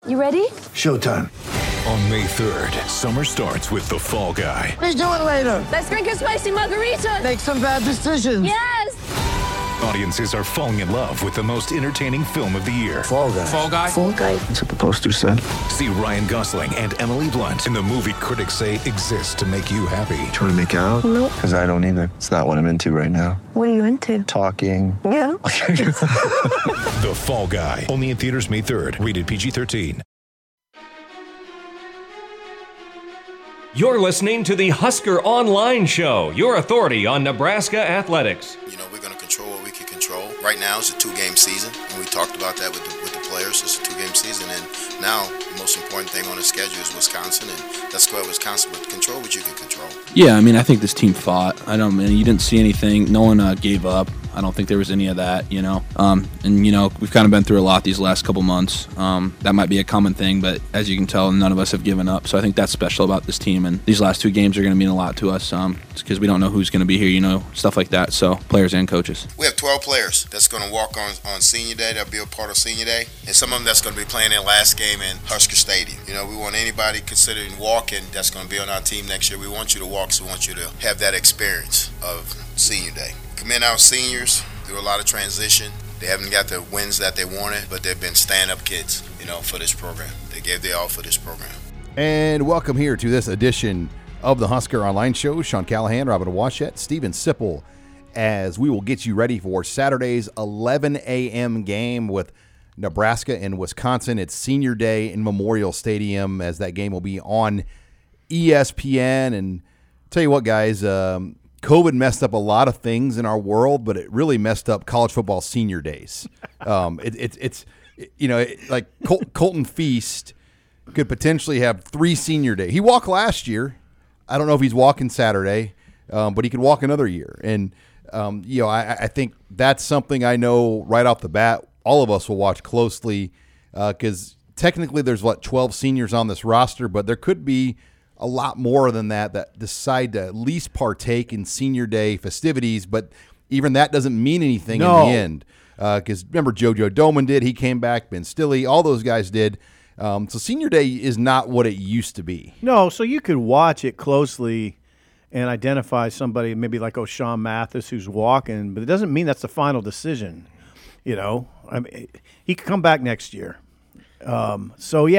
You ready? Showtime. On May 3rd, summer starts with The Fall Guy. Let's do it later. Let's drink a spicy margarita. Make some bad decisions. Yes! Audiences are falling in love with the most entertaining film of the year. Fall Guy. Fall Guy? Fall guy. That's what the poster said. See Ryan Gosling and Emily Blunt in the movie critics say exists to make you happy. Trying to make it out? Nope. Because I don't either. It's not what I'm into right now. What are you into? Talking. Yeah. The Fall Guy. Only in theaters May 3rd. Rated PG-13. You're listening to the Husker Online Show, your authority on Nebraska athletics. You know, we're going to control what we can control. Right now, it's a two-game season, and we talked about that with the players. It's a two-game season, and now the most important thing on the schedule is Wisconsin, and let's go at Wisconsin, but control what you can control. Yeah, I mean, I think this team fought. You didn't see anything. No one gave up. I don't think there was any of that, you know. We've kind of been through a lot these last couple months. That might be a common thing, but as you can tell, none of us have given up. So I think that's special about this team. And these last two games are going to mean a lot to us because we don't know who's going to be here, you know, stuff like that. So players and coaches. We have 12 players that's going to walk on Senior Day. That'll be a part of Senior Day. And some of them that's going to be playing their last game in Husker Stadium. You know, we want anybody considering walking that's going to be on our team next year. We want you to walk, so we want you to have that experience of Senior Day. Commend our seniors through a lot of transition. They haven't got the wins that they wanted, but they've been stand-up kids, you know, for this program. They gave their all for this program. And welcome here to this edition of the Husker Online Show. Sean Callahan, Robin Washett, Steven Sipple, as we will get you ready for Saturday's 11 a.m. game with Nebraska and Wisconsin. It's Senior Day in Memorial Stadium, as that game will be on ESPN. And tell you what, guys, COVID messed up a lot of things in our world, but it really messed up college football senior days. It's like Colton Feast could potentially have 3 senior days. He walked last year. I don't know if he's walking Saturday, but he could walk another year. And, I think that's something I know right off the bat all of us will watch closely because technically there's, 12 seniors on this roster, but there could be a lot more than that decide to at least partake in senior day festivities, but even that doesn't mean anything in the end. Because remember, JoJo Doman did. He came back. Ben Stilley, all those guys did. So senior day is not what it used to be. No, so you could watch it closely and identify somebody maybe like O'Shawn Mathis who's walking, but it doesn't mean that's the final decision. You know, I mean, he could come back next year. I'll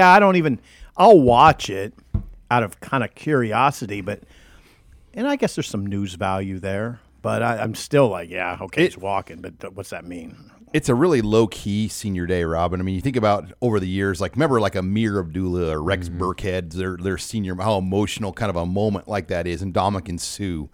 watch it out of kind of curiosity, and I guess there's some news value there, but I'm still like, yeah, okay, he's walking, but what's that mean? It's a really low-key senior day, Robin. I mean, you think about over the years, remember Amir Abdullah or Rex Burkhead, their senior, how emotional kind of a moment like that is, and Dominican Sue.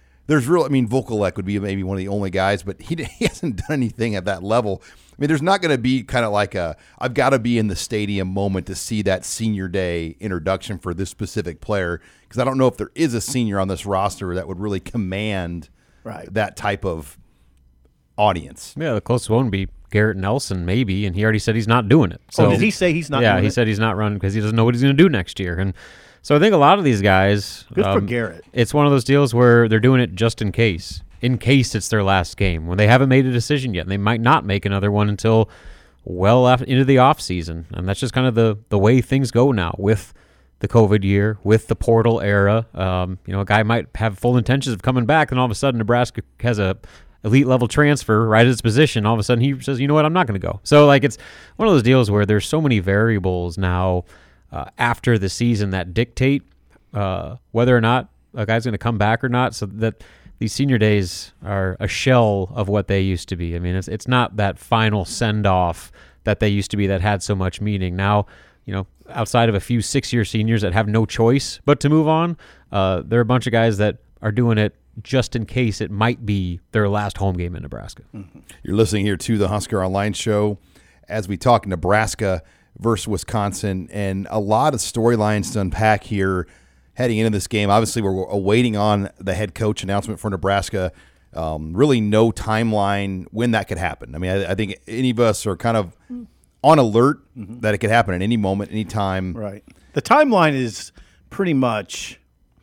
Vokalek would be maybe one of the only guys, but he hasn't done anything at that level. I mean, there's not going to be kind of like I've got to be in the stadium moment to see that senior day introduction for this specific player, because I don't know if there is a senior on this roster that would really command that type of audience. Yeah, the closest one would be Garrett Nelson, maybe, and he already said he's not doing it. So did he say he's not doing it? Yeah, he said he's not running because he doesn't know what he's going to do next year. And so I think a lot of these guys, good for Garrett. It's one of those deals where they're doing it just in case it's their last game, when they haven't made a decision yet, and they might not make another one until well after, into the off season. And that's just kind of the way things go now with the COVID year, with the portal era. A guy might have full intentions of coming back, and all of a sudden Nebraska has a elite level transfer right at his position. All of a sudden he says, you know what, I'm not going to go. So it's one of those deals where there's so many variables now after the season that dictate whether or not a guy's going to come back or not, so that these senior days are a shell of what they used to be. I mean, it's not that final send-off that they used to be that had so much meaning. Now, outside of a few 6-year seniors that have no choice but to move on, there are a bunch of guys that are doing it just in case it might be their last home game in Nebraska. Mm-hmm. You're listening here to the Husker Online Show as we talk Nebraska versus Wisconsin, and a lot of storylines to unpack here heading into this game. Obviously, we're awaiting on the head coach announcement for Nebraska. Really no timeline when that could happen. I mean, I think any of us are kind of on alert that it could happen at any moment, any time. Right. The timeline is pretty much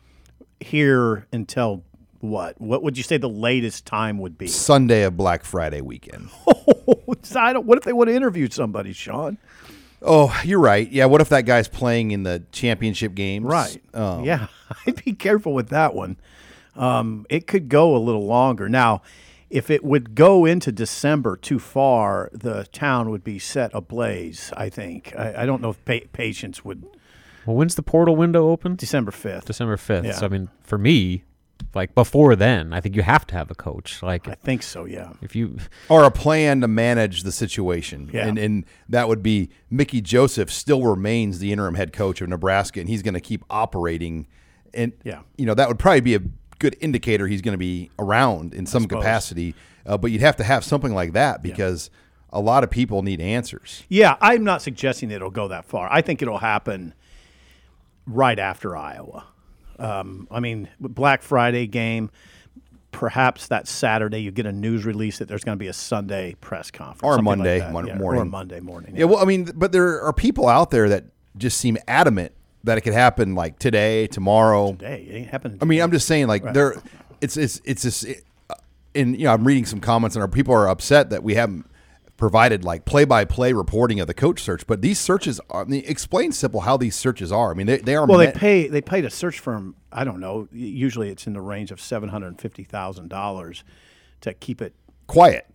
here until what? What would you say the latest time would be? Sunday of Black Friday weekend. What if they would have interviewed somebody, Sean? Oh, you're right. Yeah, what if that guy's playing in the championship games? Right. Yeah, I'd be careful with that one. It could go a little longer. Now, if it would go into December too far, the town would be set ablaze, I think. I don't know if patients would. Well, when's the portal window open? December 5th. December 5th. Yeah. So, I mean, for me, like before then, I think you have to have a coach. Like, I think so, yeah. if you Or a plan to manage the situation. Yeah. And that would be Mickey Joseph still remains the interim head coach of Nebraska, and he's going to keep operating. And, Yeah. that would probably be a good indicator he's going to be around in some capacity. But you'd have to have something like that because a lot of people need answers. Yeah, I'm not suggesting it'll go that far. I think it'll happen right after Iowa. I mean, Black Friday game, perhaps that Saturday you get a news release that there's going to be a Sunday press conference. Or something Monday like that. morning. Or Monday morning. Yeah, well, I mean, but there are people out there that just seem adamant that it could happen like today, tomorrow. Today, it ain't happening. I mean, I'm just saying, like, it's just, and I'm reading some comments, and people are upset that we haven't provided like play-by-play reporting of the coach search. But these searches are. I mean, explain simple how these searches are. I mean, they are. Well, they paid a search firm. I don't know. Usually, it's in the range of $750,000 to keep it quiet.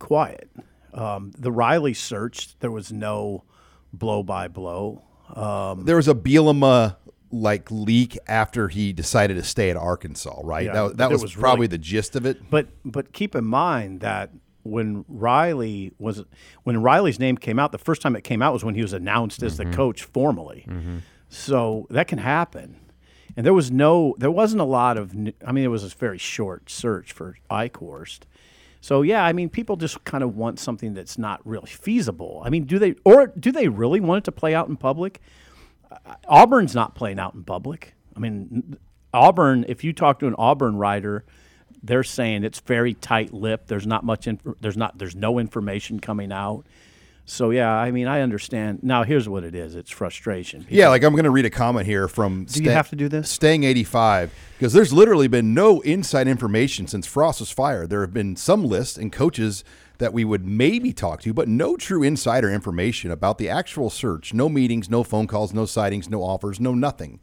The Riley search, there was no blow-by-blow. There was a Bielema leak after he decided to stay at Arkansas, right? Yeah, that was probably the gist of it. But keep in mind that when Riley's name came out, the first time it came out was when he was announced as the coach formally. So that can happen. And there wasn't a lot of. I mean, it was a very short search for Eichhorst. So yeah, I mean, people just kind of want something that's not really feasible. I mean, do they really want it to play out in public? Auburn's not playing out in public. I mean, Auburn. If you talk to an Auburn writer, they're saying it's very tight-lipped. There's not much. There's no information coming out. So yeah, I mean, I understand. Now here's what it is: it's frustration. Yeah, like I'm going to read a comment here from. Do you have to do this? Staying 85, because there's literally been no inside information since Frost was fired. There have been some lists and coaches that we would maybe talk to, but no true insider information about the actual search. No meetings, no phone calls, no sightings, no offers, no nothing.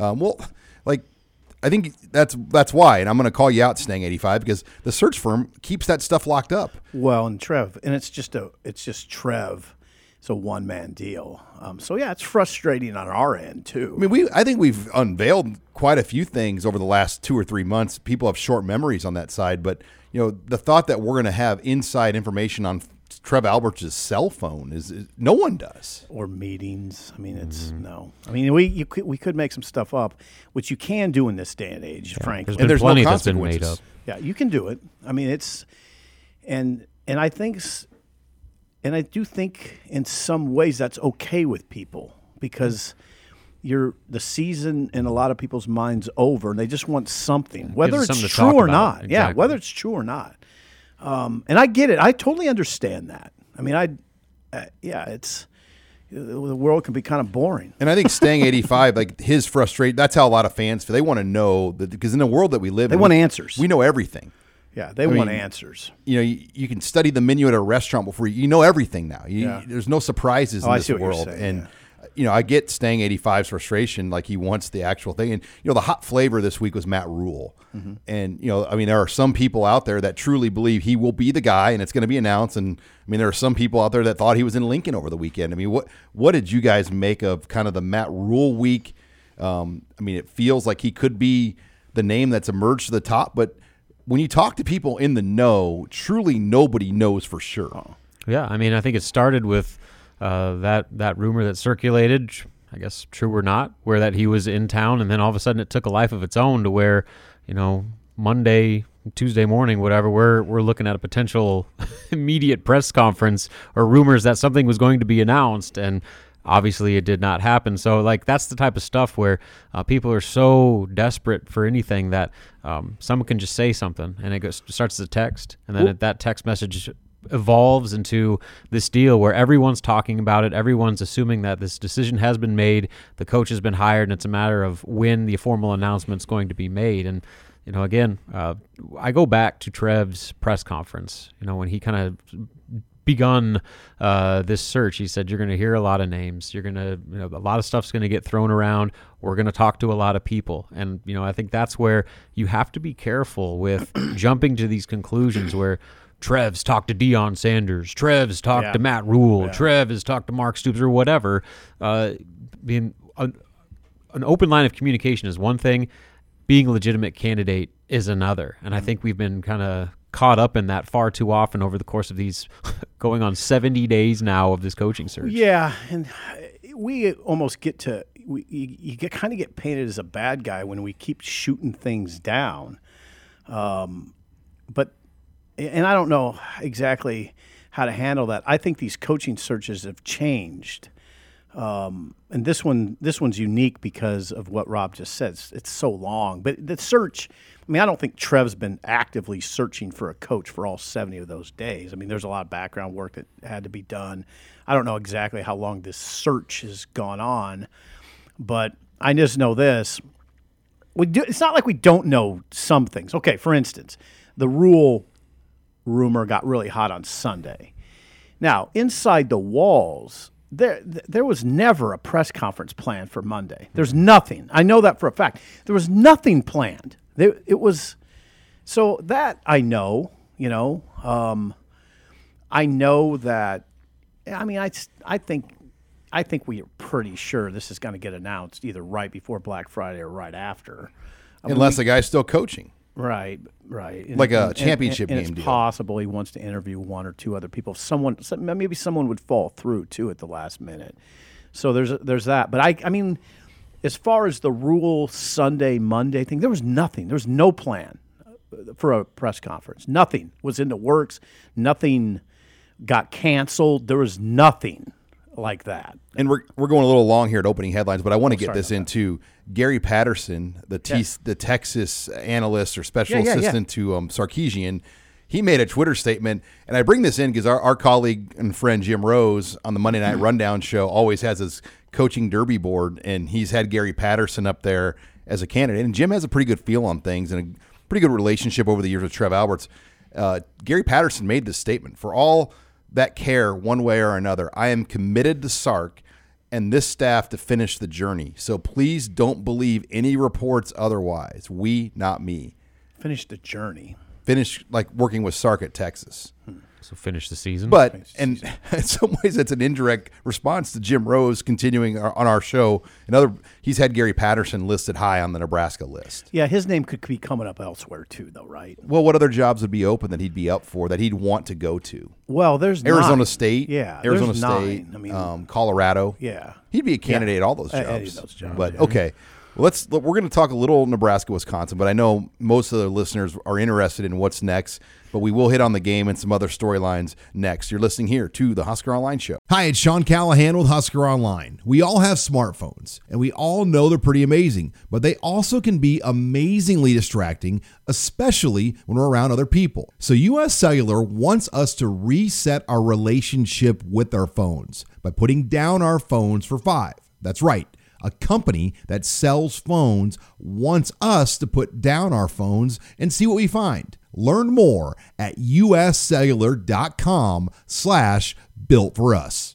I think that's why, and I'm going to call you out, Stang 85, because the search firm keeps that stuff locked up. Well, and Trev, and it's just Trev. It's a one-man deal. So yeah, it's frustrating on our end too. I mean, I think we've unveiled quite a few things over the last 2 or 3 months. People have short memories on that side, but the thought that we're going to have inside information on Trev Alberts' cell phone is no one does. Or meetings. I mean, it's no. I mean, we could make some stuff up, which you can do in this day and age, frankly. There's been plenty that's been made up. Yeah, you can do it. I mean, it's and I think, and I do think in some ways that's okay with people because the season in a lot of people's minds over, and they just want something, whether it's true or not. Exactly. Yeah, whether it's true or not. And I get it. I totally understand that. I mean, it's the world can be kind of boring. And I think Stang 85, like his frustration, that's how a lot of fans feel. They want to know that because in the world that we live in, they want answers. We know everything. Yeah, they want answers. You can study the menu at a restaurant before you know everything now. There's no surprises in this world. And I get Stang 85's frustration, like he wants the actual thing. And the hot flavor this week was Matt Rule. Mm-hmm. And I mean, there are some people out there that truly believe he will be the guy, and it's going to be announced. And I mean, there are some people out there that thought he was in Lincoln over the weekend. I mean, what did you guys make of kind of the Matt Rule week? I mean, it feels like he could be the name that's emerged to the top, but when you talk to people in the know, truly nobody knows for sure. Yeah, I mean, I think it started with that rumor that circulated, I guess true or not, where that he was in town, and then all of a sudden it took a life of its own to where, Monday, Tuesday morning, whatever, we're looking at a potential immediate press conference or rumors that something was going to be announced, and obviously it did not happen. So that's the type of stuff where people are so desperate for anything that someone can just say something and it starts as a text, and then that text message evolves into this deal where everyone's talking about it, everyone's assuming that this decision has been made, the coach has been hired, and it's a matter of when the formal announcement's going to be made. And again, I go back to Trev's press conference, when he kind of begun this search, he said, you're going to hear a lot of names. You're going to, a lot of stuff's going to get thrown around. We're going to talk to a lot of people. And, I think that's where you have to be careful with jumping to these conclusions where Trev's talked to Deion Sanders, Trev's talked to Matt Rule, Trev has talked to Mark Stoops or whatever. Being an open line of communication is one thing. Being a legitimate candidate is another. And I think we've been kind of caught up in that far too often over the course of these going on 70 days now of this coaching search. Yeah, and we almost get to you kind of get painted as a bad guy when we keep shooting things down. But I don't know exactly how to handle that. I think these coaching searches have changed. And this one's unique because of what Rob just said. It's so long. But the search, I don't think Trev's been actively searching for a coach for all 70 of those days. There's a lot of background work that had to be done. I don't know exactly how long this search has gone on, but I just know this. It's not like we don't know some things. Okay, for instance, the Rule rumor got really hot on Sunday. Now, inside the walls, there was never a press conference planned for Monday. There's nothing. I know that for a fact. There was nothing planned. It was so that I know. I know that. I think we are pretty sure this is going to get announced either right before Black Friday or right after, unless the guy's still coaching. Right. Like a championship game it's deal. Possible he wants to interview one or two other people. Maybe someone would fall through too at the last minute. So there's that. But I mean, as far as the Rule Sunday Monday thing, there was nothing. There was no plan for a press conference. Nothing was in the works. Nothing got canceled. There was nothing like that. And we're going a little long here at opening headlines, but I want to get this into Gary Patterson, the Texas analyst or special assistant to Sarkisian. He made a Twitter statement, and I bring this in because our colleague and friend Jim Rose on the Monday Night Rundown show always has his coaching derby board, and he's had Gary Patterson up there as a candidate. And Jim has a pretty good feel on things and a pretty good relationship over the years with Trev Alberts. Gary Patterson made this statement: for all that care one way or another, I am committed to Sark and this staff to finish the journey. So please don't believe any reports otherwise. We, not me. Finish the journey. Finish like working with Sark at Texas. So finish the season. But in some ways, it's an indirect response to Jim Rose continuing on our show. He's had Gary Patterson listed high on the Nebraska list. Yeah, his name could be coming up elsewhere too, though, right? Well, what other jobs would be open that he'd be up for that he'd want to go to? Well, there's Arizona 9. State. Yeah, Arizona there's State. 9. Colorado. Yeah, he'd be a candidate at all those jobs. Any of those jobs. But okay. We're going to talk a little Nebraska, Wisconsin, but I know most of the listeners are interested in what's next, but we will hit on the game and some other storylines next. You're listening here to the Husker Online Show. Hi, it's Sean Callahan with Husker Online. We all have smartphones, and we all know they're pretty amazing, but they also can be amazingly distracting, especially when we're around other people. So US Cellular wants us to reset our relationship with our phones by putting down our phones for $5. That's right. A company that sells phones wants us to put down our phones and see what we find. Learn more at uscellular.com/built-for-us.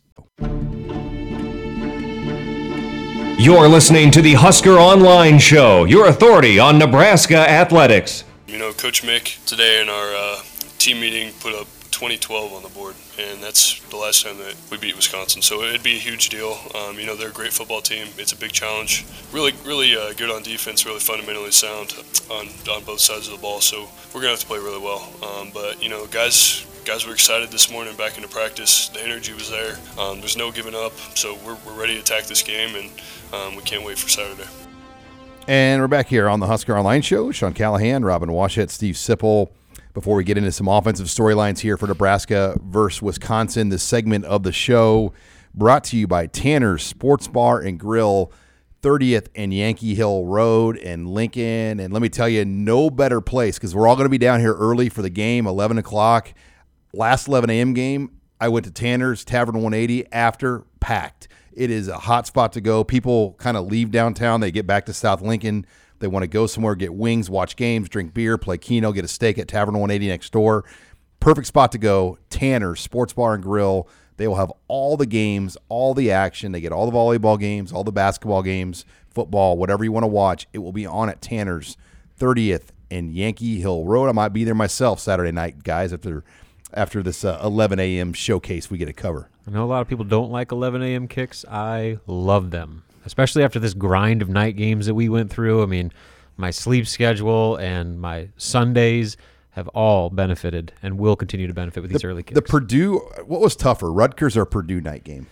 You're listening to the Husker Online Show, your authority on Nebraska athletics. Coach Mick today in our team meeting put up 2012 on the board, and that's the last time that we beat Wisconsin. So it'd be a huge deal. They're a great football team. It's a big challenge. Really good on defense. Really fundamentally sound on both sides of the ball. So we're gonna have to play really well. But guys were excited this morning back into practice. The energy was there. There's no giving up. So we're ready to attack this game, and we can't wait for Saturday. And we're back here on the Husker Online Show. Sean Callahan, Robin Washett, Steve Sipple. Before we get into some offensive storylines here for Nebraska versus Wisconsin, this segment of the show brought to you by Tanner's Sports Bar and Grill, 30th and Yankee Hill Road in Lincoln. And let me tell you, no better place, because we're all going to be down here early for the game, 11 o'clock. Last 11 a.m. game, I went to Tanner's Tavern 180 after, packed. It is a hot spot to go. People kind of leave downtown. They get back to South Lincoln. They want to go somewhere, get wings, watch games, drink beer, play Keno, get a steak at Tavern 180 next door. perfect spot to go. Tanner's Sports Bar and Grill. They will have all the games, all the action. They get all the volleyball games, all the basketball games, football, whatever you want to watch. It will be on at Tanner's, 30th and Yankee Hill Road. I might be there myself Saturday night, guys, after this 11 a.m. showcase we get to cover. I know a lot of people don't like 11 a.m. kicks. I love them, especially after this grind of night games that we went through. I mean, my sleep schedule and my Sundays have all benefited and will continue to benefit with these early kicks. The Purdue, what was tougher, Rutgers or Purdue night game?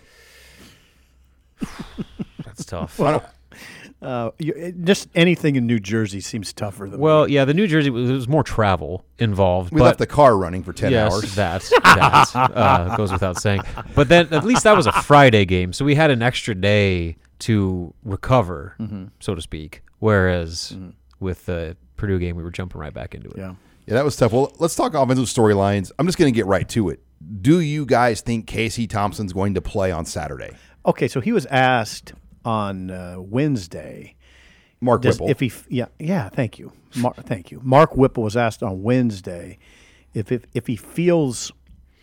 That's tough. Well, just anything in New Jersey seems tougher than the New Jersey, there was more travel involved. We left the car running for 10 hours. That goes without saying. But then at least that was a Friday game, so we had an extra day to recover, so to speak, whereas with the Purdue game, we were jumping right back into it. Yeah, that was tough. Well, let's talk offensive storylines. I'm just going to get right to it. Do you guys think Casey Thompson's going to play on Saturday? Okay, so he was asked on Wednesday. Mark Whipple. Thank you. Thank you. Mark Whipple was asked on Wednesday if he feels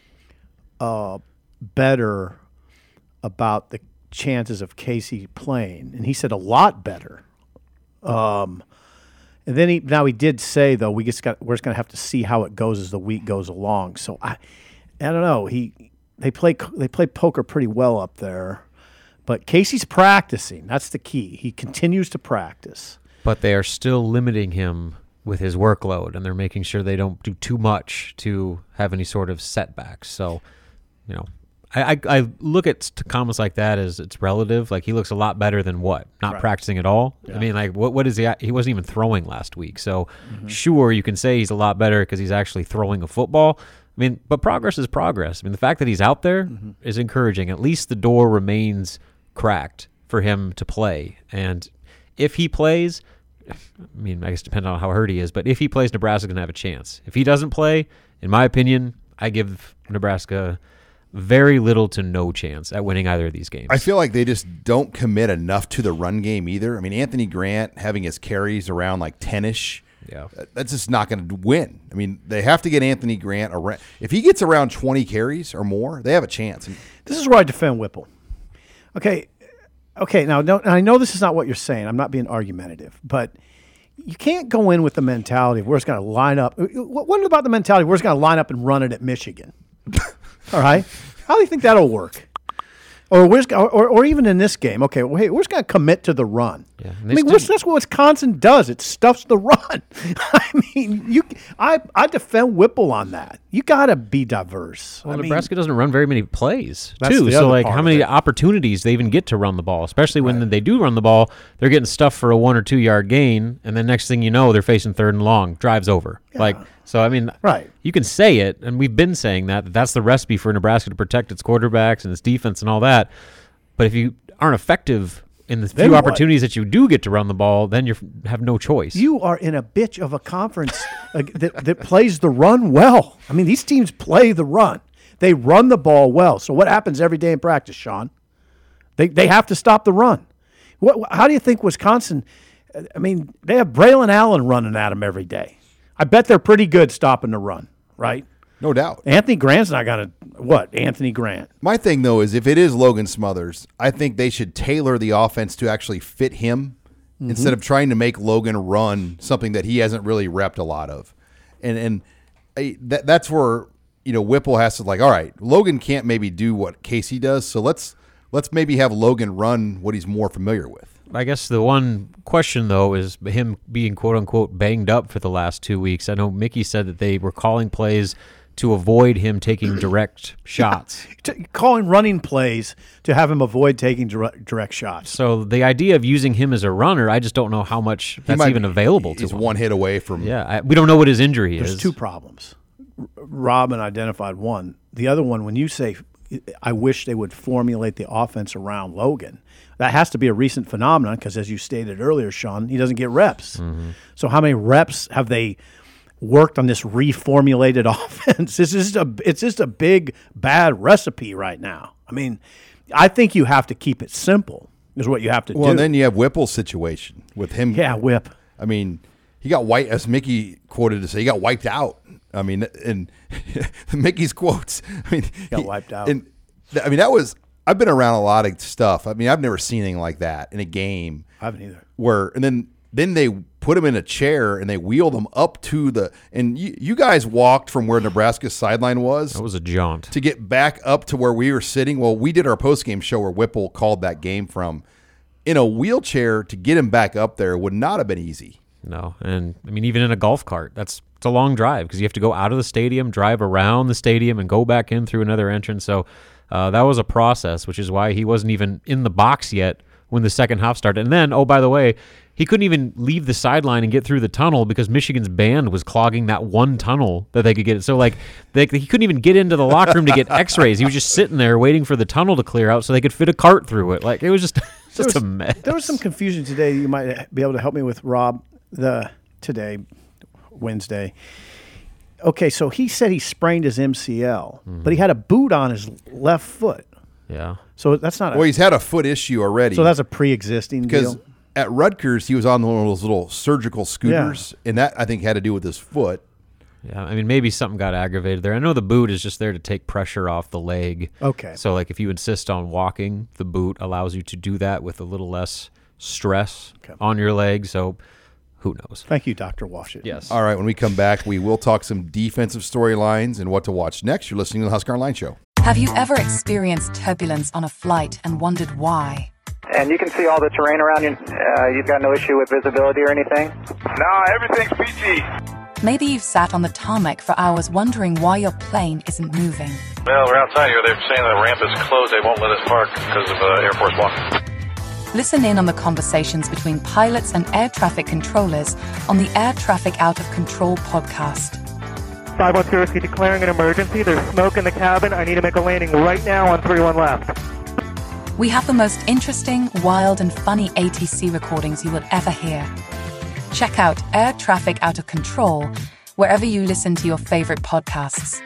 better about the chances of Casey playing, and he said a lot better. And then he did say though we're just going to have to see how it goes as the week goes along. So I don't know. They play poker pretty well up there. But Casey's practicing. That's the key. He continues to practice. But they are still limiting him with his workload, and they're making sure they don't do too much to have any sort of setbacks. So, I look at comments like that as it's relative. Like, he looks a lot better than what? Not practicing at all? Yeah. I mean, like, what is he? He wasn't even throwing last week. So, sure, you can say he's a lot better because he's actually throwing a football. I mean, but progress is progress. I mean, the fact that he's out there is encouraging. At least the door remains cracked for him to play. And if he plays, I mean, I guess depending on how hurt he is, but if he plays, Nebraska's going to have a chance. If he doesn't play, in my opinion, I give Nebraska very little to no chance at winning either of these games. I feel like they just don't commit enough to the run game either. I mean, Anthony Grant having his carries around like 10-ish, that's just not going to win. I mean, they have to get Anthony Grant around. If he gets around 20 carries or more, they have a chance. This is where I defend Whipple. Okay. Now, I know this is not what you're saying. I'm not being argumentative, but you can't go in with the mentality of we're just going to line up. What about the mentality we're just going to line up and run it at Michigan? All right. How do you think that'll work? Or even in this game, okay, well, hey, we're just going to commit to the run. Yeah, I mean, that's what Wisconsin does. It stuffs the run. I mean, I defend Whipple on that. You got to be diverse. Well, Nebraska doesn't run very many plays, too. So, like, how many opportunities they even get to run the ball, especially when they do run the ball, they're getting stuffed for a 1 or 2 yard gain, and then next thing you know, they're facing 3rd and long, drives over. Yeah. So, I mean, you can say it, and we've been saying that that's the recipe for Nebraska to protect its quarterbacks and its defense and all that. But if you aren't effective in the few opportunities that you do get to run the ball, then you have no choice. You are in a bitch of a conference that plays the run well. I mean, these teams play the run. They run the ball well. So what happens every day in practice, Sean? They have to stop the run. How do you think Wisconsin – I mean, they have Braylon Allen running at them every day. I bet they're pretty good stopping the run, right? No doubt. Anthony Grant's not going to Anthony Grant. My thing, though, is if it is Logan Smothers, I think they should tailor the offense to actually fit him instead of trying to make Logan run something that he hasn't really repped a lot of. And that's where, Whipple has to all right, Logan can't maybe do what Casey does, so let's maybe have Logan run what he's more familiar with. I guess the one question, though, is him being, quote-unquote, banged up for the last 2 weeks. I know Mickey said that they were calling plays to avoid him taking direct shots. Calling running plays to have him avoid taking direct shots. So the idea of using him as a runner, I just don't know how much that's even available to him. He's one hit away from... Yeah, we don't know what his injury is. There's 2 problems. Robin identified one. The other one, when you say, I wish they would formulate the offense around Logan, that has to be a recent phenomenon because, as you stated earlier, Sean, he doesn't get reps. Mm-hmm. So how many reps have they worked on this reformulated offense? It's just a big, bad recipe right now. I mean, I think you have to keep it simple is what you have to do. Well, then you have Whipple's situation with him. Yeah, Whip. I mean, he got wiped, as Mickey quoted to say, he got wiped out. I mean, and Mickey's quotes. I mean, got wiped out. And I mean, that was. I've been around a lot of stuff. I mean, I've never seen anything like that in a game. I haven't either. Where and then they put him in a chair and they wheeled him up to the. And you guys walked from where Nebraska's sideline was. That was a jaunt to get back up to where we were sitting. Well, we did our postgame show where Whipple called that game from. In a wheelchair to get him back up there would not have been easy. No, and I mean, even in a golf cart, it's a long drive because you have to go out of the stadium, drive around the stadium, and go back in through another entrance. So that was a process, which is why he wasn't even in the box yet when the second half started. And then, oh, by the way, he couldn't even leave the sideline and get through the tunnel because Michigan's band was clogging that one tunnel that they could get. So, like, he couldn't even get into the locker room to get x-rays. He was just sitting there waiting for the tunnel to clear out so they could fit a cart through it. Like, it was just a mess. There was some confusion today. You might be able to help me with, Rob, today, Wednesday. Okay, so he said he sprained his MCL, but he had a boot on his left foot. Yeah. So that's not Well, he's had a foot issue already. So that's a pre-existing because deal? at Rutgers, he was on one of those little surgical scooters, and that, I think, had to do with his foot. Yeah, I mean, maybe something got aggravated there. I know the boot is just there to take pressure off the leg. Okay. So, like, if you insist on walking, the boot allows you to do that with a little less stress on your leg. So, who knows? Thank you, Dr. Washit. Yes. All right, when we come back, we will talk some defensive storylines and what to watch next. You're listening to the Husker Online Show. Have you ever experienced turbulence on a flight and wondered why? And you can see all the terrain around you. You've got no issue with visibility or anything? No, everything's PG. Maybe you've sat on the tarmac for hours wondering why your plane isn't moving. Well, we're outside here. They're saying the ramp is closed. They won't let us park because of Air Force One. Listen in on the conversations between pilots and air traffic controllers on the Air Traffic Out of Control podcast. 510 Whiskey declaring an emergency. There's smoke in the cabin. I need to make a landing right now on 31 left. We have the most interesting, wild, and funny ATC recordings you will ever hear. Check out Air Traffic Out of Control wherever you listen to your favorite podcasts.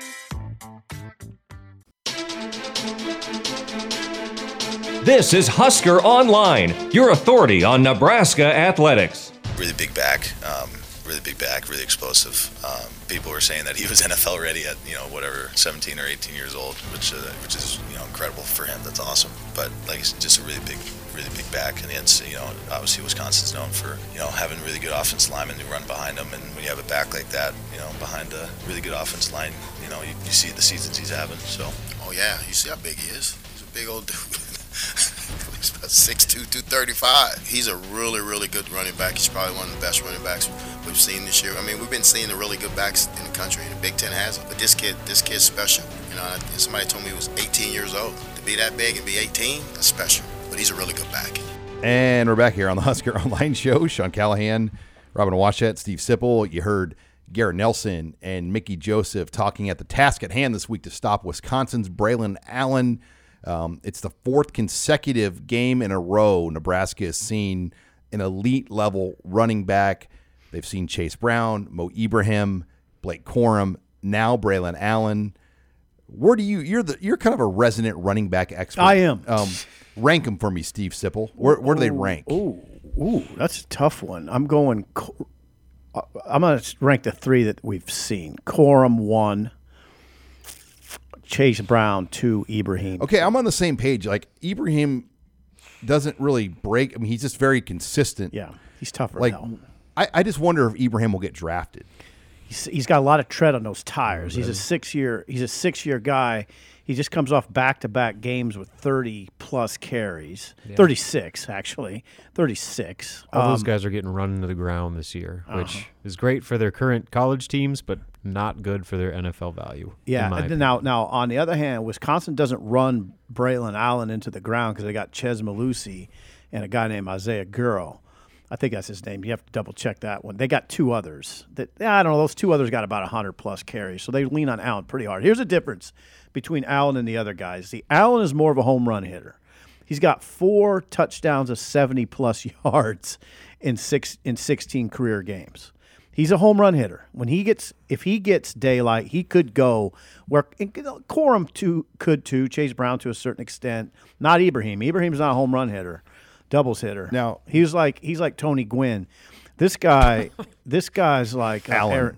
This is Husker Online, your authority on Nebraska athletics. Really big back, really explosive. People were saying that he was NFL ready at 17 or 18 years old, which is incredible for him. That's awesome. But like he's just a really big back, and it's obviously Wisconsin's known for having really good offensive linemen who run behind them, and when you have a back like that, behind a really good offensive line, you see the seasons he's having. So. Oh yeah, you see how big he is. He's a big old dude. He's about 6'2", 235. He's a really, really good running back. He's probably one of the best running backs we've seen this year. I mean, we've been seeing the really good backs in the country, and the Big Ten has them. But this kid's special. Somebody told me he was 18 years old. To be that big and be 18, that's special. But he's a really good back. And we're back here on the Husker Online Show. Sean Callahan, Robin Washett, Steve Sipple. You heard Garrett Nelson and Mickey Joseph talking at the task at hand this week to stop Wisconsin's Braylon Allen. It's the fourth consecutive game in a row Nebraska has seen an elite-level running back. They've seen Chase Brown, Mo Ibrahim, Blake Corum, now Braylon Allen. Where do you're kind of a resident running back expert. I am. Rank them for me, Steve Sipple. Where do they rank? Ooh, that's a tough one. I'm going to rank the three that we've seen. Corum 1, Chase Brown 2, Ibrahim. Okay, I'm on the same page. Like, Ibrahim doesn't really break. I mean, he's just very consistent. Yeah, he's tougher. Like, I just wonder if Ibrahim will get drafted. He's got a lot of tread on those tires. He's a 6-year guy. He just comes off back-to-back games with 30-plus carries. Yeah. 36, actually. 36. All those guys are getting run into the ground this year, which is great for their current college teams, but not good for their NFL value. Yeah. Now, on the other hand, Wisconsin doesn't run Braylon Allen into the ground because they got Ches Malusi and a guy named Isaiah Gurl. I think that's his name. You have to double-check that one. They got two others. I don't know. Those two others got about 100-plus carries, so they lean on Allen pretty hard. Here's the difference between Allen and the other guys. Allen is more of a home run hitter. He's got 4 touchdowns of 70-plus yards in 16 career games. He's a home run hitter. If he gets daylight, he could go where Corum could too. Chase Brown to a certain extent. Not Ibrahim. Ibrahim's not a home run hitter. Doubles hitter. Now he's like Tony Gwynn. This guy's like Allen.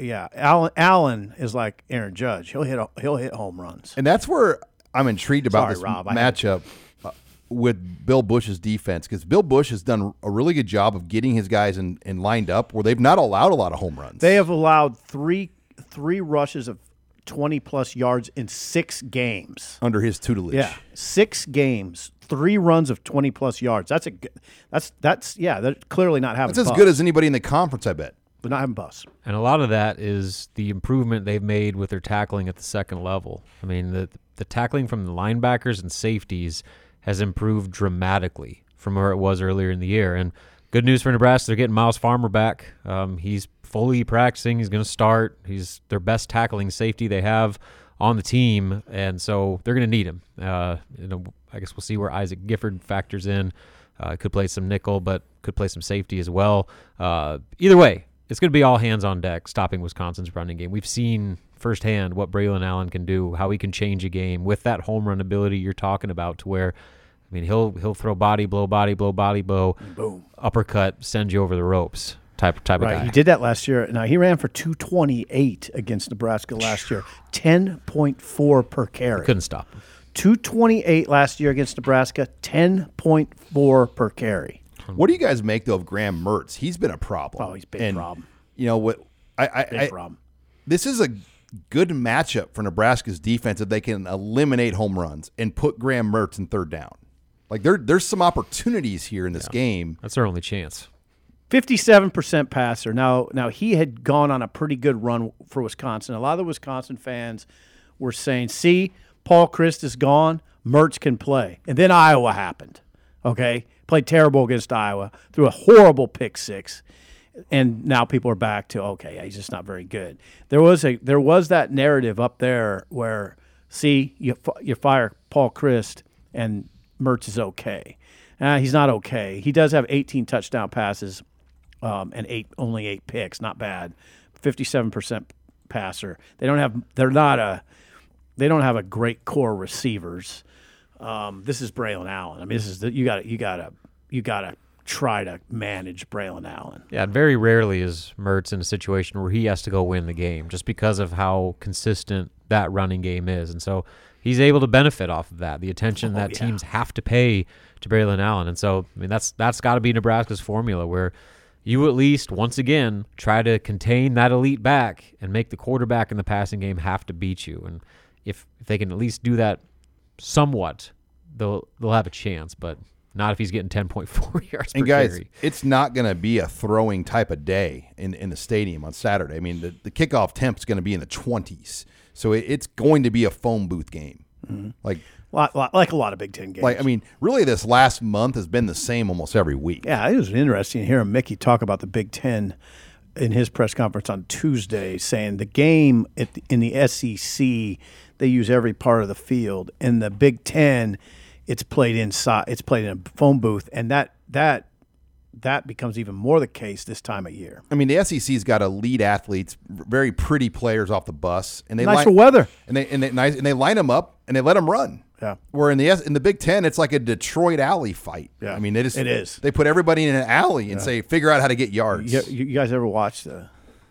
Allen is like Aaron Judge. He'll hit home runs. And that's where I'm intrigued about this Rob, matchup with Bill Bush's defense, because Bill Bush has done a really good job of getting his guys in lined up where they've not allowed a lot of home runs. They have allowed three rushes of 20-plus yards in 6 games. Under his tutelage. Yeah, 6 games, 3 runs of 20-plus yards. They're clearly not having That's as bust. good as anybody in the conference, I bet. But not having bust. And a lot of that is the improvement they've made with their tackling at the second level. I mean, the tackling from the linebackers and safeties has improved dramatically from where it was earlier in the year. And good news for Nebraska, they're getting Miles Farmer back. He's fully practicing. He's going to start. He's their best tackling safety they have on the team, and so they're going to need him. I guess we'll see where Isaac Gifford factors in. Could play some nickel, but could play some safety as well. Either way, it's going to be all hands on deck stopping Wisconsin's running game. We've seen firsthand what Braylon Allen can do, how he can change a game with that home run ability you're talking about, to where, I mean, he'll throw body blow, boom, uppercut, send you over the ropes type of guy. He did that last year. Now, he ran for 228 against Nebraska last year, 10.4 per carry. Couldn't stop him. 228 last year against Nebraska, 10.4 per carry. What do you guys make, though, of Graham Mertz? He's been a problem. Oh, he's been a problem. You know what? Big problem. This is a good matchup for Nebraska's defense if they can eliminate home runs and put Graham Mertz in third down. Like, there's some opportunities here in this game. That's their only chance. 57% passer. Now he had gone on a pretty good run for Wisconsin. A lot of the Wisconsin fans were saying, see, Paul Chryst is gone, Mertz can play. And then Iowa happened, okay? Played terrible against Iowa, threw a horrible pick 6. And now people are back to, okay, he's just not very good. There was that narrative up there where, see, you fire Paul Chryst and Mertz is okay. He's not okay. He does have 18 touchdown passes and only 8 picks. Not bad. 57% passer. They don't have a great core receivers. This is Braylon Allen. I mean, this is you gotta try to manage Braylon Allen. Yeah, very rarely is Mertz in a situation where he has to go win the game, just because of how consistent that running game is. And so he's able to benefit off of that, the attention teams have to pay to Braylon Allen. And so, I mean, that's got to be Nebraska's formula, where you at least, once again, try to contain that elite back and make the quarterback in the passing game have to beat you. And if they can at least do that somewhat, they'll have a chance, but not if he's getting 10.4 yards per and guys, carry. It's not going to be a throwing type of day in the stadium on Saturday. I mean, the kickoff temp is going to be in the 20s, so it's going to be a phone booth game. Mm-hmm. Like a lot of Big Ten games. Like, I mean, really, this last month has been the same almost every week. Yeah, it was interesting hearing Mickey talk about the Big Ten in his press conference on Tuesday, saying the game in the SEC, they use every part of the field. In the Big Ten, it's played inside. It's played in a phone booth, and that becomes even more the case this time of year. I mean, the SEC's got elite athletes, very pretty players off the bus, and they nice for weather, and they line them up and they let them run. Yeah. Where in the Big Ten, it's like a Detroit alley fight. Yeah. I mean, it is. They put everybody in an alley and say, figure out how to get yards. You guys ever watch the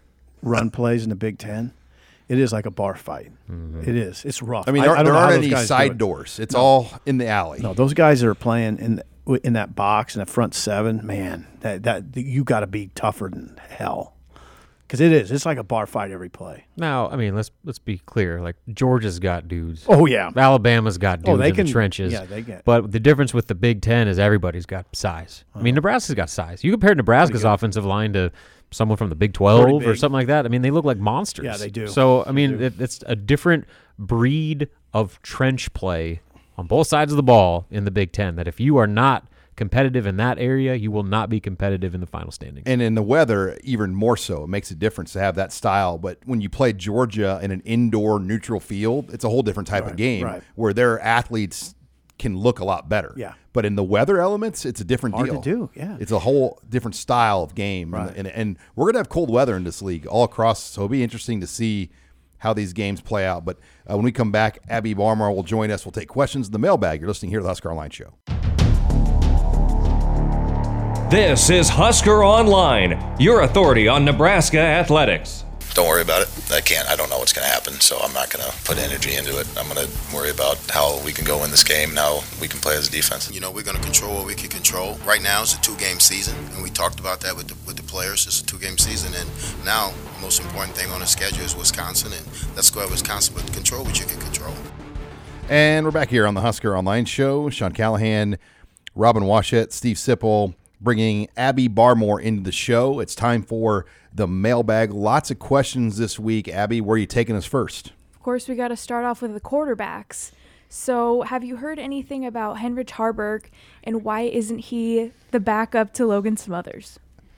run plays in the Big Ten? It is like a bar fight. Mm-hmm. It is. It's rough. I mean, there aren't any side doors. It's all in the alley. No, those guys that are playing in that box in the front 7, man, that you got to be tougher than hell. Because it is. It's like a bar fight every play. Now, I mean, let's be clear. Like, Georgia's got dudes. Oh, yeah. Alabama's got dudes in the trenches. Yeah, they get. But the difference with the Big Ten is everybody's got size. I mean, Nebraska's got size. You compare Nebraska's offensive line to someone from the Big 12 or something like that. I mean, they look like monsters. Yeah, they do. So, I mean, it's a different breed of trench play on both sides of the ball in the Big Ten, that if you are not competitive in that area, you will not be competitive in the final standings. And in the weather, even more so. It makes a difference to have that style. But when you play Georgia in an indoor neutral field, it's a whole different type of game where their athletes can look a lot better. Yeah. But in the weather elements, it's a different deal. Hard to do, yeah. It's a whole different style of game. Right. And we're going to have cold weather in this league all across, so it'll be interesting to see how these games play out. But when we come back, Abby Barmar will join us. We'll take questions in the mailbag. You're listening here to the Husker Online Show. This is Husker Online, your authority on Nebraska athletics. Don't worry about it. I don't know what's going to happen, so I'm not going to put energy into it. I'm going to worry about how we can go in this game and how we can play as a defense. You know, we're going to control what we can control. Right now, it's a 2-game season, and we talked about that with the players. It's a 2-game season, and now the most important thing on the schedule is Wisconsin, and let's go at Wisconsin, but control what you can control. And we're back here on the Husker Online Show. Sean Callahan, Robin Washett, Steve Sipple, bringing Abby Barmore into the show. It's time for the mailbag. Lots of questions this week. Abby, where are you taking us first? Of course, we got to start off with the quarterbacks. So have you heard anything about Heinrich Haarberg, and why isn't he the backup to Logan Smothers?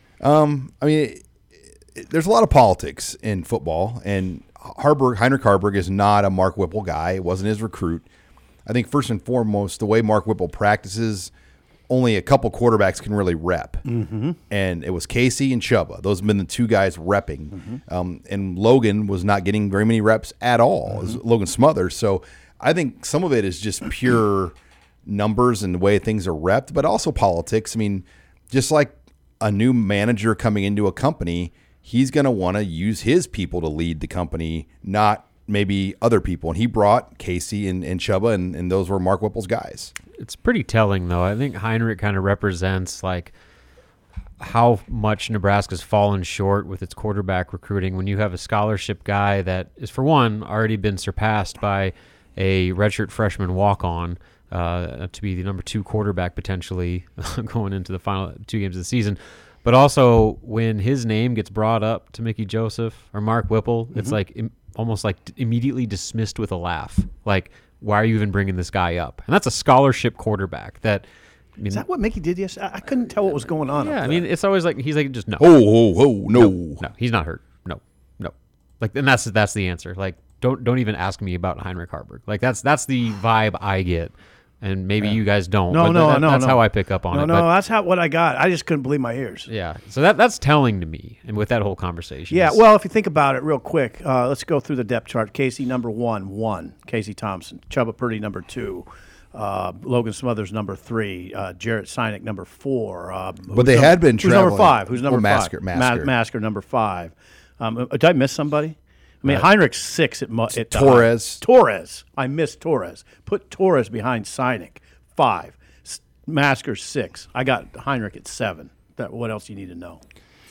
There's a lot of politics in football, and Heinrich Haarberg is not a Mark Whipple guy. It wasn't his recruit. I think first and foremost, the way Mark Whipple practices, only a couple quarterbacks can really rep. Mm-hmm. And it was Casey and Chubba. Those have been the two guys repping. And Logan was not getting very many reps at all. It was Logan Smothers. So I think some of it is just pure numbers and the way things are repped, but also politics. I mean, just like a new manager coming into a company, he's going to want to use his people to lead the company, not maybe other people. And he brought Casey and Chubba, and those were Mark Whipple's guys. It's pretty telling, though. I think Heinrich kind of represents like how much Nebraska's fallen short with its quarterback recruiting when you have a scholarship guy that is, for one, already been surpassed by a redshirt freshman walk-on to be the number 2 quarterback potentially going into the final 2 games of the season. But also, when his name gets brought up to Mickey Joseph or Mark Whipple, it's like almost like immediately dismissed with a laugh. Like, why are you even bringing this guy up? And that's a scholarship quarterback. Is that what Mickey did yesterday? I couldn't tell what was going on. Yeah, I mean, it's always like he's like just no. No, he's not hurt. No. Like, and that's the answer. Like, don't even ask me about Heinrich Haarberg. Like, that's the vibe I get. And maybe you guys don't. No, that's how I pick up on it. No, that's what I got. I just couldn't believe my ears. Yeah, so that's telling to me, and with that whole conversation. Yeah, well, if you think about it real quick, let's go through the depth chart. Casey, number 1, Casey Thompson. Chubba Purdy, number 2. Logan Smothers, number 3. Jarrett Sinek, number 4. But they had been traveling. Who's number 5? Masker. Masker, number 5. Did I miss somebody? I mean, Heinrich's 6 at Torres. Torres. I missed Torres. Put Torres behind Sinek. 5. Masker's 6. I got Heinrich at 7. What else do you need to know?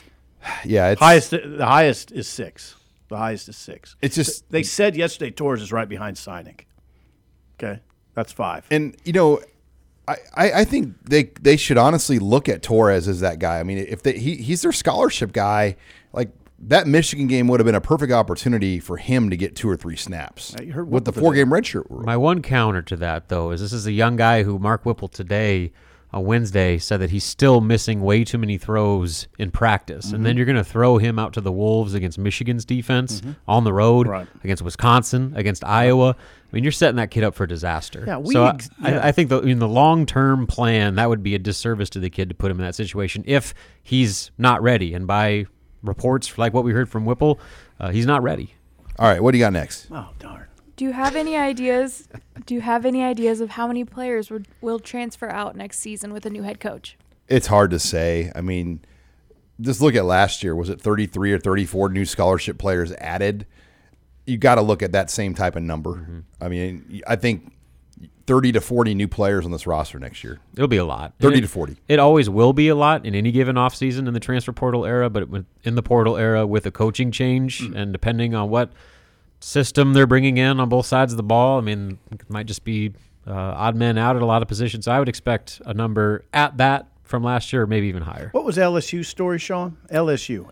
Yeah, the highest is 6. The highest is 6. It's just they said yesterday Torres is right behind Sinek. Okay, that's 5. And I think they should honestly look at Torres as that guy. I mean, if he's their scholarship guy, like. That Michigan game would have been a perfect opportunity for him to get 2 or 3 snaps with the 4-game redshirt rule. My one counter to that, though, is this is a young guy who Mark Whipple today, on Wednesday, said that he's still missing way too many throws in practice. And then you're going to throw him out to the Wolves against Michigan's defense on the road, against Wisconsin, against Iowa. I mean, you're setting that kid up for disaster. Yeah, I think in the long-term plan, that would be a disservice to the kid to put him in that situation if he's not ready. And by reports like what we heard from Whipple, he's not ready. All right, what do you got next? Oh, darn. Do you have any ideas? Of how many players will transfer out next season with a new head coach? It's hard to say. I mean, just look at last year. Was it 33 or 34 new scholarship players added? You got to look at that same type of number. I mean, I think 30 to 40 new players on this roster next year. It'll be a lot. 30 to 40. It always will be a lot in any given offseason in the transfer portal era, but in the portal era with a coaching change and depending on what system they're bringing in on both sides of the ball, I mean, it might just be odd men out at a lot of positions. So I would expect a number at that from last year, or maybe even higher. What was LSU's story, Sean? LSU.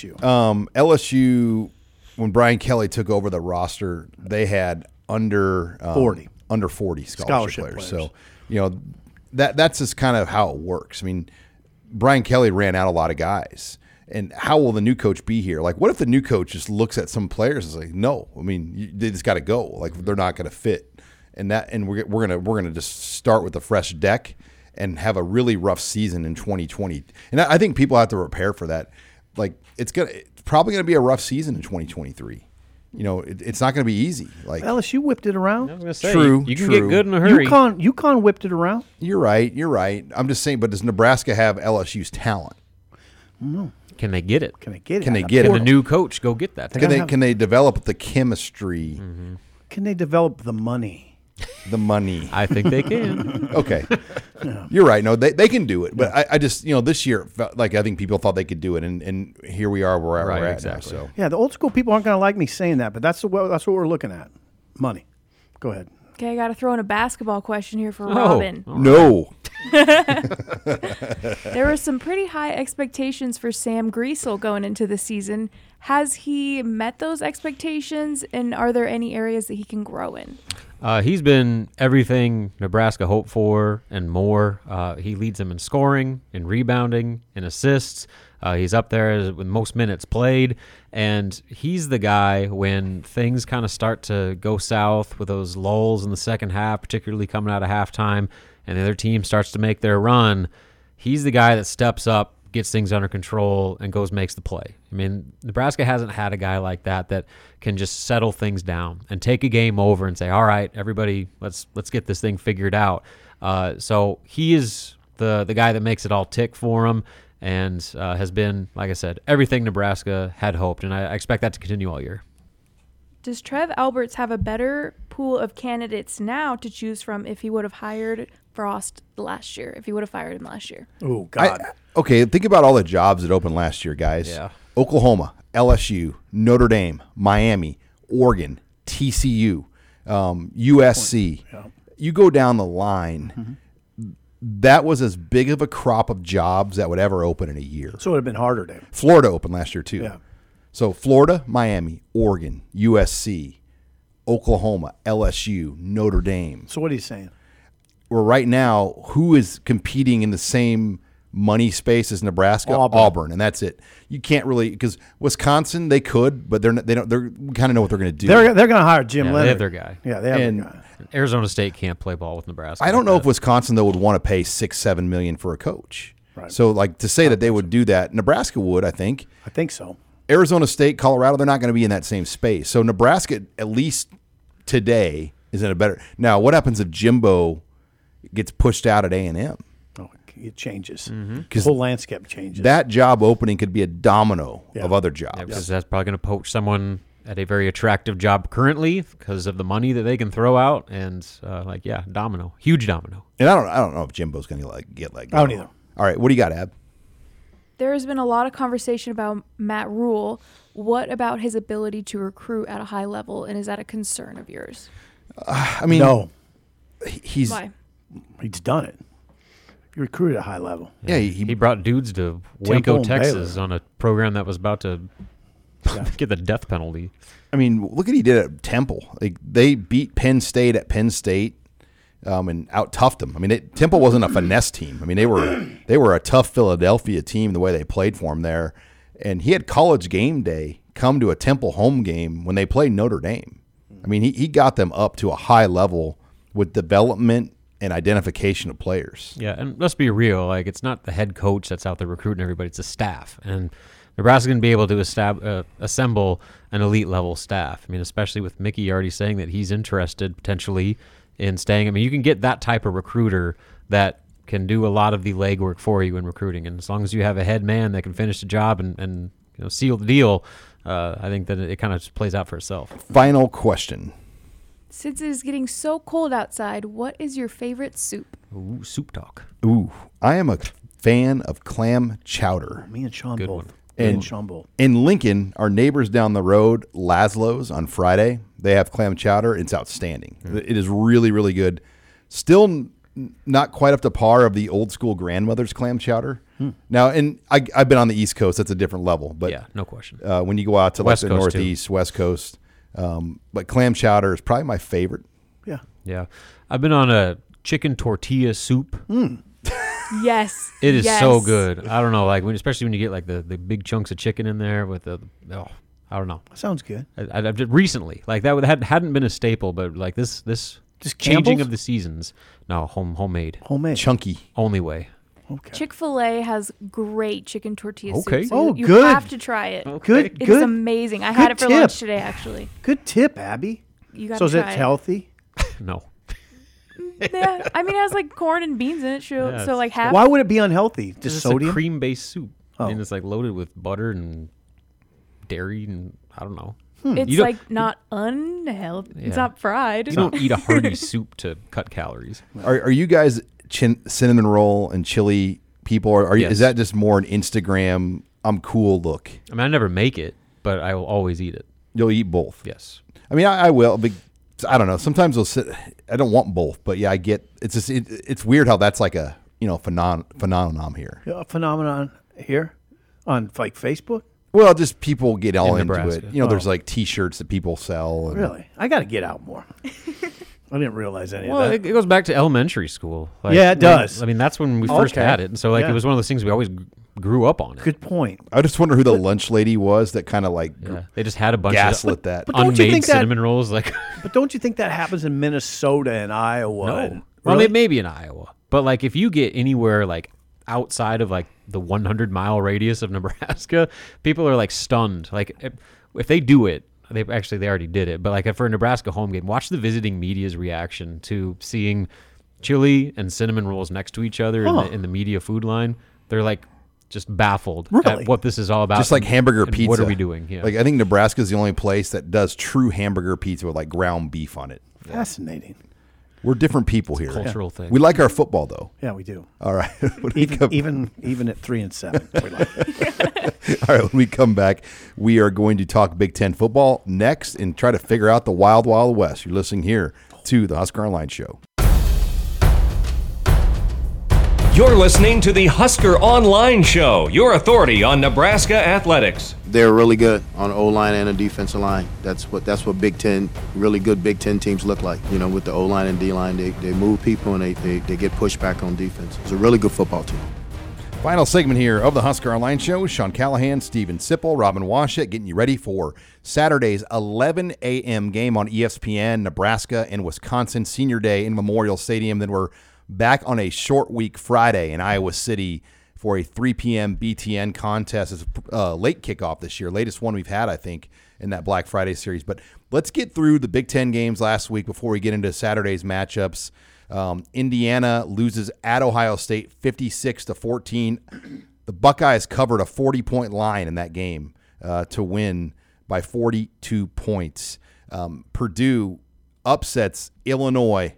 LSU, when Brian Kelly took over the roster, they had under 40 scholarship players. So, that's just kind of how it works. I mean, Brian Kelly ran out a lot of guys. And how will the new coach be here? Like, what if the new coach just looks at some players and is like, no, I mean, they just got to go. Like, they're not going to fit. And we're gonna just start with a fresh deck and have a really rough season in 2020. And I think people have to prepare for that. Like, it's probably gonna be a rough season in 2023. it's not going to be easy. Like LSU whipped it around. I was going to say, True, you can true. get good in a hurry. UConn whipped it around. You're right. I'm just saying, but does Nebraska have LSU's talent? No. Can they get it? Can they get it? Can they get it? Can the new coach go get that? Can they develop the chemistry? Can they develop the money? The money. I think they can. Okay. You're right. No, they can do it. But I just, this year, felt like I think people thought they could do it. And here we are where we're at exactly. now. So. Yeah, the old school people aren't going to like me saying that, but that's what we're looking at. Money. Go ahead. Okay, I got to throw in a basketball question here for Robin. No. There were some pretty high expectations for Sam Griesel going into the season. Has he met those expectations, and are there any areas that he can grow in? He's been everything Nebraska hoped for and more. He leads them in scoring, in rebounding, in assists. He's up there with most minutes played, and he's the guy when things kind of start to go south with those lulls in the second half, particularly coming out of halftime, and the other team starts to make their run. He's the guy that steps up, gets things under control, and makes the play. I mean, Nebraska hasn't had a guy like that can just settle things down and take a game over and say, all right, everybody, let's get this thing figured out. So he is the guy that makes it all tick for him, and has been, like I said, everything Nebraska had hoped, and I expect that to continue all year. Does Trev Alberts have a better pool of candidates now to choose from if he would have hired Frost last year, if he would have fired him last year? Oh, God. Okay, think about all the jobs that opened last year, guys. Yeah. Oklahoma, LSU, Notre Dame, Miami, Oregon, TCU, USC. Yeah. You go down the line, that was as big of a crop of jobs that would ever open in a year. So it would have been harder, Dave. Florida opened last year, too. Yeah. So Florida, Miami, Oregon, USC, Oklahoma, LSU, Notre Dame. So what are you saying? Where right now, who is competing in the same money space as Nebraska? Auburn, and that's it. You can't really, because Wisconsin, they could, but we kind of know what they're going to do. They're going to hire Jim Leonard. They have their guy. Yeah, they have their guy. Arizona State can't play ball with Nebraska. I don't know if Wisconsin though would want to pay $6-7 million for a coach. Right. So like to say that they would do that, Nebraska would. I think so. Arizona State, Colorado, they're not going to be in that same space. So Nebraska, at least today, is in a better. Now, what happens if Jimbo gets pushed out at A&M? Oh, it changes. The whole landscape changes. That job opening could be a domino of other jobs. Yeah, because that's probably going to poach someone at a very attractive job currently because of the money that they can throw out, and domino, huge domino. And I don't know if Jimbo's going to get let go. I don't either. All right, what do you got, Ab? There has been a lot of conversation about Matt Rule. What about his ability to recruit at a high level, and is that a concern of yours? I mean, no. Why? He's done it. He recruited at a high level. Yeah, he brought dudes to Waco, Texas on a program that was about to get the death penalty. I mean, look what he did at Temple. Like, they beat Penn State at Penn State. And out-toughed them. I mean, Temple wasn't a finesse team. I mean, they were a tough Philadelphia team the way they played for him there. And he had College Game Day come to a Temple home game when they played Notre Dame. I mean, he got them up to a high level with development and identification of players. Yeah, and let's be real. Like, it's not the head coach that's out there recruiting everybody. It's the staff. And Nebraska's going to be able to assemble an elite-level staff. I mean, especially with Mickey already saying that he's interested potentially in staying. I mean, you can get that type of recruiter that can do a lot of the legwork for you in recruiting. And as long as you have a head man that can finish the job and seal the deal, I think that it kind of just plays out for itself. Final question. Since it is getting so cold outside, what is your favorite soup? Ooh, soup talk. Ooh, I am a fan of clam chowder. Me and Sean Good both. one. In Lincoln, our neighbors down the road, Laszlo's on Friday, they have clam chowder. It's outstanding. It is really, really good. Still not quite up to par of the old school grandmother's clam chowder. Now, and I've been on the East Coast. That's a different level. But yeah, no question. When you go out to West like the Coast Northeast, West Coast, but clam chowder is probably my favorite. Yeah. Yeah. I've been on a chicken tortilla soup. Yes. It is so good. I don't know, like especially when you get like the big chunks of chicken in there with I don't know. Sounds good. I've just recently, like that hadn't been a staple, but like this Just changing Campbell's? of the seasons. No, homemade. Homemade. Chunky. Only way. Okay. Chick-fil-A has great chicken tortilla Okay. soup. So you good. have to try it. Good. It is amazing. I had it for tip. lunch today, actually. Good tip, Abby. You gotta So is it try it. healthy? No. Yeah, I mean, it has like corn and beans in it. So like half. Why would it be unhealthy? Just It's sodium? a cream-based soup. Oh. And it's like loaded with butter and dairy and I don't know. It's You don't- like not unhealthy. Yeah. It's not fried. You don't eat a hearty soup to cut calories. Are you guys cinnamon roll and chili people? Or are you, Yes. is that just more an Instagram, I'm cool look? I mean, I never make it, but I will always eat it. You'll eat both? Yes. I mean, I will. But I don't know. Sometimes I don't want both, but yeah, I get. It's just it's weird how that's like a phenomenon here. A phenomenon here on like Facebook. Well, just people get all In into Nebraska. it. There's like T-shirts that people sell. And Really? I got to get out more. I didn't realize any Well, of it that. goes back to elementary school. Like, Yeah, it does. I mean, that's when we first Okay. had it. And so, like, Yeah. it was one of those things we always grew up on it. Good point. I just wonder who the lunch lady was that kind of like They just had a bunch gaslit of that. But don't you unmade think that- cinnamon rolls. Like, But don't you think that happens in Minnesota and Iowa? no. And, Well, really? maybe in Iowa. But, like, if you get anywhere, like, outside of, like, the 100-mile radius of Nebraska, people are, like, stunned. Like, if they do it, they already did it. But, like, for a Nebraska home game, watch the visiting media's reaction to seeing chili and cinnamon rolls next to each other in the media food line. They're, like, just baffled at what this is all about. Just like hamburger and pizza. What are we doing? Yeah. Like I think Nebraska's the only place that does true hamburger pizza with like ground beef on it. Fascinating. We're different people here. cultural thing. We like our football though. Yeah, we do. All right. When we come- Even at 3 and 7. We like it. All right, when we come back, we are going to talk Big Ten football next and try to figure out the Wild Wild West. You're listening here to the Husker Online Show. You're listening to the Husker Online Show, your authority on Nebraska athletics. They're really good on the O-line and the defensive line. That's what Big Ten, really good Big Ten teams look like. With the O-line and D-line, they move people and they get pushed back on defense. It's a really good football team. Final segment here of the Husker Online Show. Sean Callahan, Steven Sipple, Robin Washut getting you ready for Saturday's 11 a.m. game on ESPN, Nebraska and Wisconsin Senior Day in Memorial Stadium. Then we're back on a short week Friday in Iowa City for a 3 p.m. BTN contest. It's a late kickoff this year, latest one we've had, I think, in that Black Friday series. But let's get through the Big Ten games last week before we get into Saturday's matchups. Indiana loses at Ohio State 56-14. The Buckeyes covered a 40-point line in that game to win by 42 points. Purdue upsets Illinois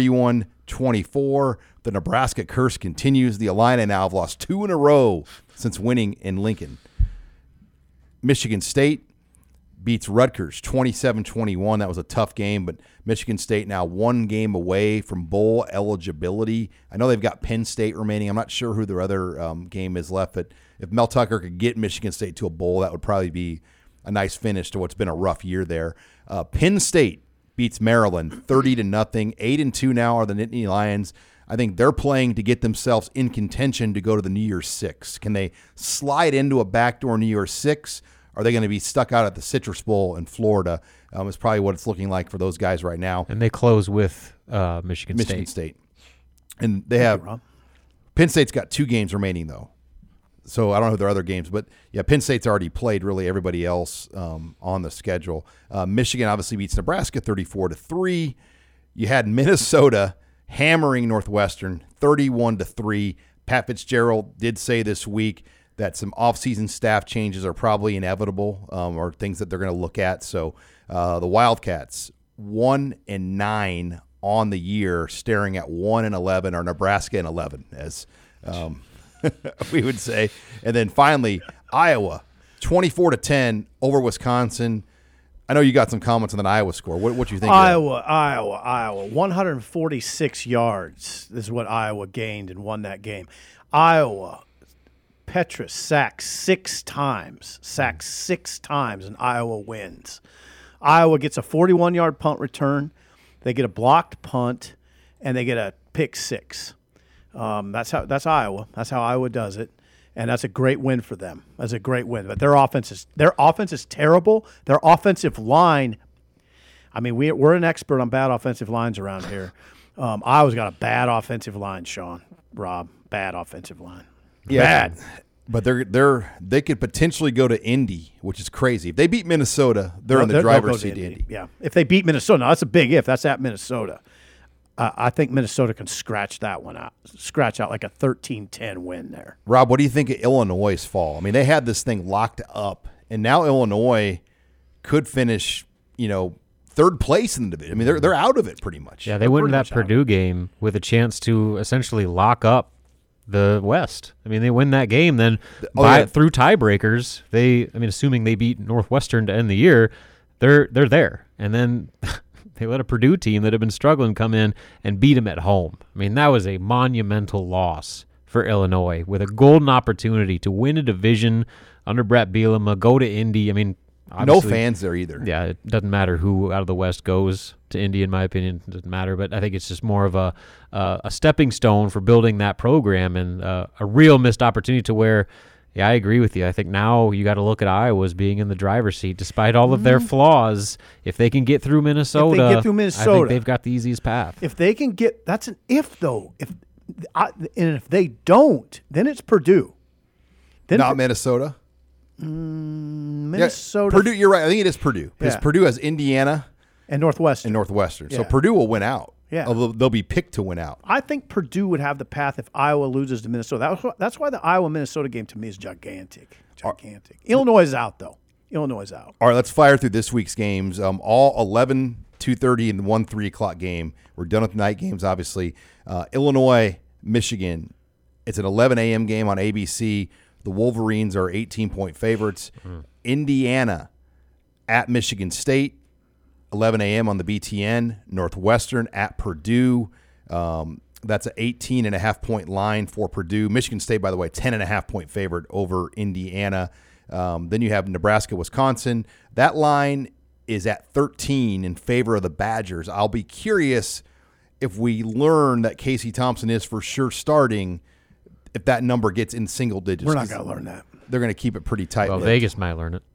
31-24. The Nebraska curse continues. The Illini now have lost 2 in a row since winning in Lincoln. Michigan State beats Rutgers 27-21. That was a tough game, but Michigan State now 1 game away from bowl eligibility. I know they've got Penn State remaining. I'm not sure who their other game is left, but if Mel Tucker could get Michigan State to a bowl, that would probably be a nice finish to what's been a rough year there. Penn State beats Maryland 30-0. 8-2 now are the Nittany Lions. I think they're playing to get themselves in contention to go to the New Year's Six. Can they slide into a backdoor New Year's Six? Are they going to be stuck out at the Citrus Bowl in Florida? It's probably what it's looking like for those guys right now. And they close with Michigan State. And they have Penn State's got 2 games remaining, though. So I don't know their other games. But, yeah, Penn State's already played really everybody else on the schedule. Michigan obviously beats Nebraska 34-3. You had Minnesota hammering Northwestern 31-3. Pat Fitzgerald did say this week that some offseason staff changes are probably inevitable or things that they're going to look at. So the Wildcats 1-9 on the year, staring at 1-11, or Nebraska and 11, as we would say. And then finally, Iowa 24-10 over Wisconsin. I know you got some comments on that Iowa score. What do you think? Iowa. 146 yards is what Iowa gained and won that game. Iowa. Petrus sacks 6 times, and Iowa wins. Iowa gets a 41-yard punt return. They get a blocked punt, and they get a pick 6. That's Iowa. That's how Iowa does it, and that's a great win for them. That's a great win. But their offense is terrible. Their offensive line. I mean, we're an expert on bad offensive lines around here. Iowa's got a bad offensive line, Sean, Rob. bad offensive line. Yeah, Bad. but they could potentially go to Indy, which is crazy. If they beat Minnesota, they're in the They'll driver's go seat to Indy. Yeah, if they beat Minnesota, now that's a big if. That's at Minnesota. I think Minnesota can scratch that one out. Scratch out like a 13-10 win there. Rob, what do you think of Illinois' fall? I mean, they had this thing locked up, and now Illinois could finish, third place in the division. I mean, they're out of it pretty much. Yeah, they went in that Purdue game with a chance to essentially lock up the West. I mean, they win that game, then through tiebreakers, assuming they beat Northwestern to end the year, they're there. And then they let a Purdue team that had been struggling come in and beat them at home. I mean, that was a monumental loss for Illinois with a golden opportunity to win a division under Brett Bielema, go to Indy. I mean, no fans there either. Yeah, it doesn't matter who out of the West goes to Indy, in my opinion. It doesn't matter, but I think it's just more of a stepping stone for building that program and a real missed opportunity to where, yeah, I agree with you. I think now you got to look at Iowa as being in the driver's seat, despite all of their flaws. If they can get through Minnesota, I think they've got the easiest path. If they can get, that's an if though. And if they don't, then it's Purdue. Then Not Minnesota. Minnesota. Yeah, Purdue, you're right. I think it is Purdue because Purdue has Indiana and Northwestern. So Yeah. Purdue will win out. Yeah. Although they'll be picked to win out. I think Purdue would have the path if Iowa loses to Minnesota. That's why the Iowa-Minnesota game to me is gigantic. Illinois is out, though. Illinois is out. All right, let's fire through this week's games. All 11, 2:30, and 1 3 o'clock game. We're done with the night games, obviously. Illinois, Michigan. It's an 11 a.m. game on ABC. The Wolverines are 18-point favorites. Indiana at Michigan State, 11 a.m. on the BTN. Northwestern at Purdue. That's an 18.5-point line for Purdue. Michigan State, by the way, 10.5-point favorite over Indiana. Then you have Nebraska, Wisconsin. That line is at 13 in favor of the Badgers. I'll be curious if we learn that Casey Thompson is for sure starting, if that number gets in single digits. We're not going to learn that. They're going to keep it pretty tight. Well, Vegas might learn it.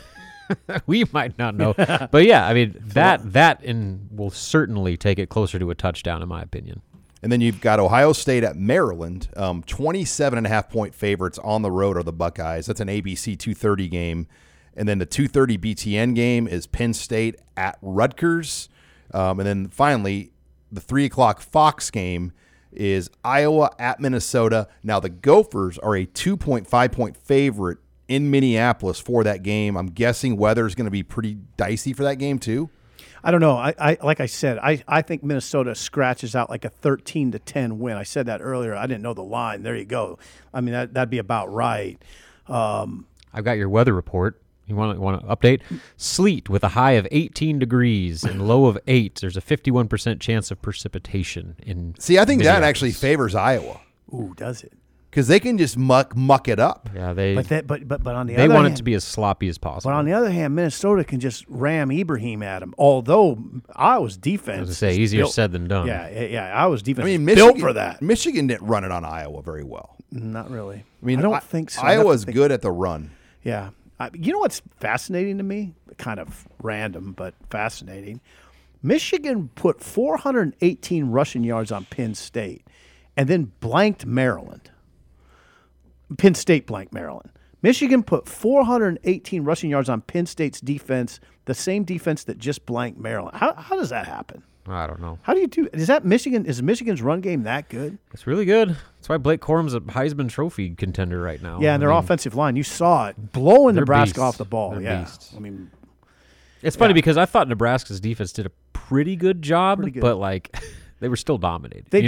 We might not know. But, yeah, I mean, that will certainly take it closer to a touchdown, in my opinion. And then you've got Ohio State at Maryland. 27.5-point favorites on the road are the Buckeyes. That's an ABC 2:30 game. And then the 2:30 BTN game is Penn State at Rutgers. And then finally, the 3 o'clock Fox game is Iowa at Minnesota. Now, the Gophers are a 2.5-point favorite in Minneapolis for that game. I'm guessing weather is going to be pretty dicey for that game too. I don't know. I like I said, I think Minnesota scratches out like a 13-10 win. I said that earlier. I didn't know the line. There you go. I mean, that'd be about right. I've got your weather report. You want to update? Sleet with a high of 18 degrees and low of 8. There's a 51% chance of precipitation in. See, I think that actually favors Iowa. Ooh, does it? Because they can just muck it up. Yeah, they. But on the other hand, they want it to be as sloppy as possible. But on the other hand, Minnesota can just ram Ibrahim at them. Although Iowa's defense, I was going to say easier said than done. Yeah, Iowa's defense. I mean, is built for that. Michigan didn't run it on Iowa very well. Not really. I mean, I don't think so. Iowa's good at the run. Yeah. You know what's fascinating to me? Kind of random, but fascinating. Michigan put 418 rushing yards on Penn State and then blanked Maryland. Penn State blanked Maryland. Michigan put 418 rushing yards on Penn State's defense, the same defense that just blanked Maryland. How does that happen? I don't know. How do you do? Is that Michigan? Is Michigan's run game that good? It's really good. That's why Blake Corum's a Heisman Trophy contender right now. Yeah, and their offensive line, you saw it blowing Nebraska beasts. off the ball. They're beasts. I mean, it's funny because I thought Nebraska's defense did a pretty good job, Pretty good. but like they were still dominated. They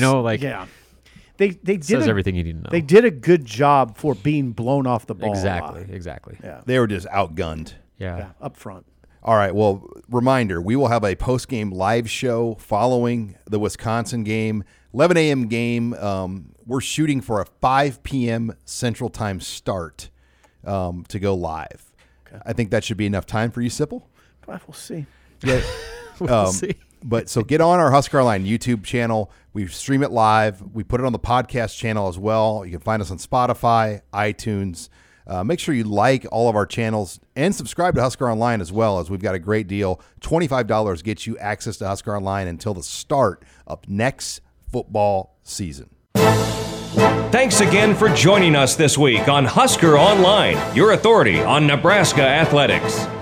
It says everything you need to know. They did a good job for being blown off the ball. Exactly. Yeah. They were just outgunned. Yeah. Up front. All right, well, reminder, we will have a post-game live show following the Wisconsin game. 11 a.m. game. We're shooting for a 5 p.m. Central Time start to go live. Okay. I think that should be enough time for you, Sipple. We'll see. Yeah. We'll see. But so get on our Husker Online YouTube channel. We stream it live. We put it on the podcast channel as well. You can find us on Spotify, iTunes. Make sure you like all of our channels and subscribe to Husker Online as well, as we've got a great deal. $25 gets you access to Husker Online until the start of next football season. Thanks again for joining us this week on Husker Online, your authority on Nebraska athletics.